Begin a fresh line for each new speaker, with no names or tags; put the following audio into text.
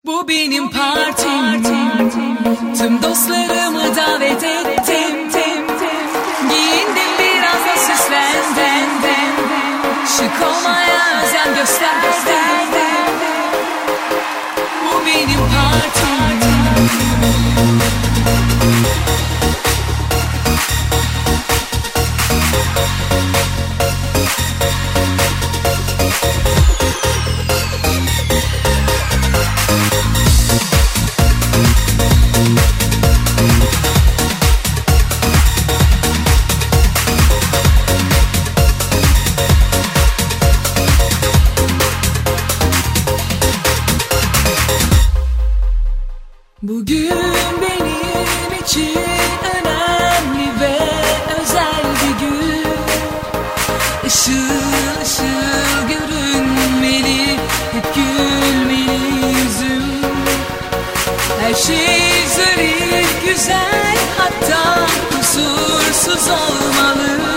Bu benim partim, tüm dostlarımı davet ettim. Giyindim biraz da süslendim, şık olmaya özen gösterdim. Bu benim partim. Bugün benim için önemli ve özel bir gün. Işıl ışıl görünmeli, hep gülmeli yüzüm. Her şey zarif, güzel, hatta kusursuz olmalı.